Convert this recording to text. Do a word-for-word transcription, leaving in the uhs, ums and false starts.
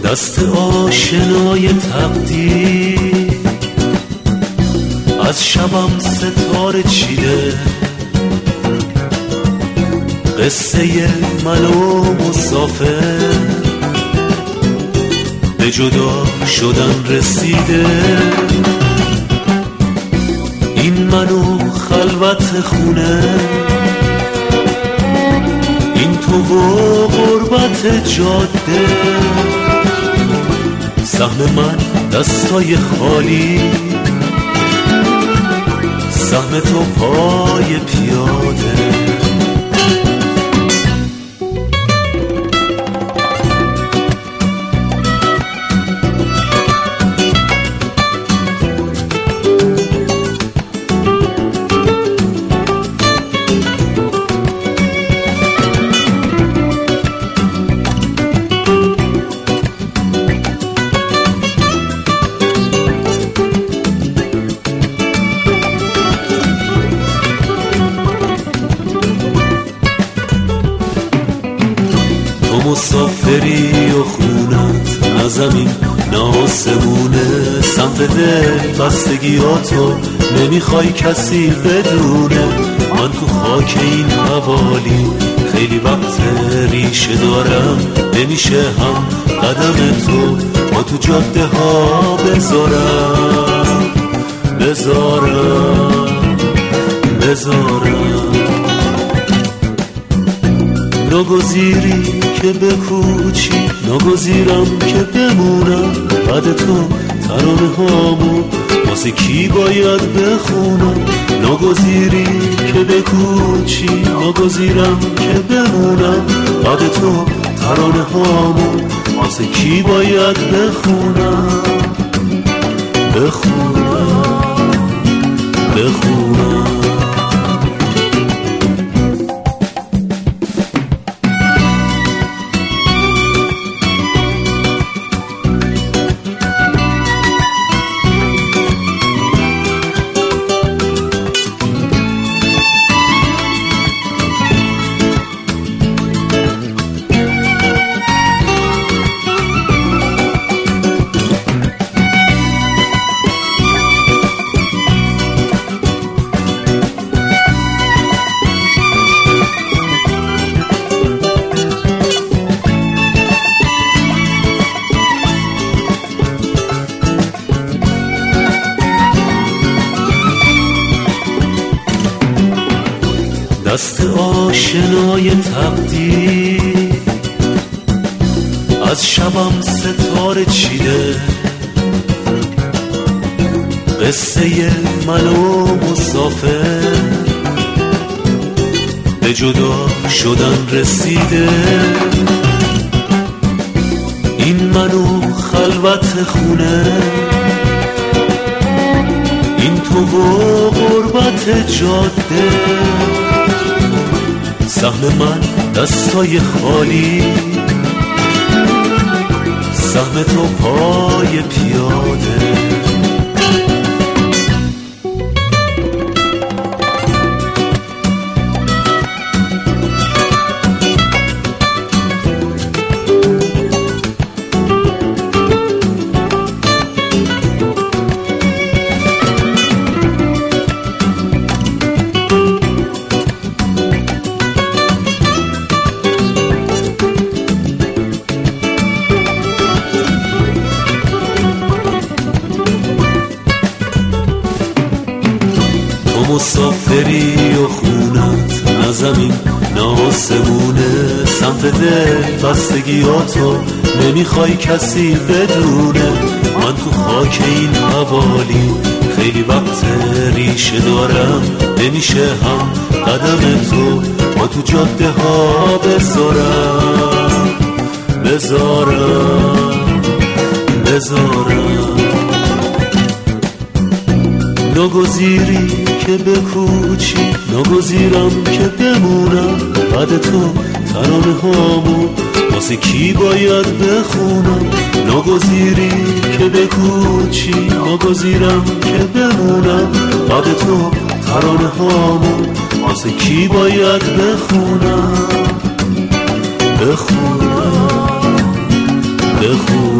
دست آشنای تقدیر از شبم ستاره چیده، قصه من و مسافر به جدا شدن رسیده. این من و خلوت خونه، این تو و غربت جاده، سهم من دستای خالی، سهم تو پای پیاده. مسافری و خونت نه زمین نه آسمونه، سمت دل بستگیاتو نمیخوای کسی بدونه. من تو خاک این حوالی خیلی وقت ریشه دارم، نمیشه هم قدم تو ما تو جاده ها بذارم بذارم بذارم. ناگزیری که بکوچی، ناگزیرم که بمونم، بعد تو ترانه هامو واسه کی باید بخونم. ناگزیری که بکوچی، ناگزیرم که بمونم، بعد تو ترانه هامو واسه کی باید بخونم بخونم بخونم. دست آشنای تقدیر از شبم ستاره چیده، قصه من و مسافر به جدا شدن رسیده. این من و خلوت خونه، این تو و غربت جاده، سهم من دستای خالی، سهم تو پای پیاده. مسافری و خونت نه زمین نه آسمونه، سمت دل بستگیاتو نمیخوای کسی بدونه. من تو خاک این حوالی خیلی وقت ریشه دارم، نمیشه هم قدم تو ما تو جاده ها بذارم بذارم بذارم. ناگزیری که بکوچی، ناگزیرم که بمونم، بعد تو ترانه هامو واسه کی باید بخونم. ناگزیری که بکوچی، ناگزیرم که بمونم، بعد تو ترانه هامو واسه کی باید بخونم بخونم بخونم.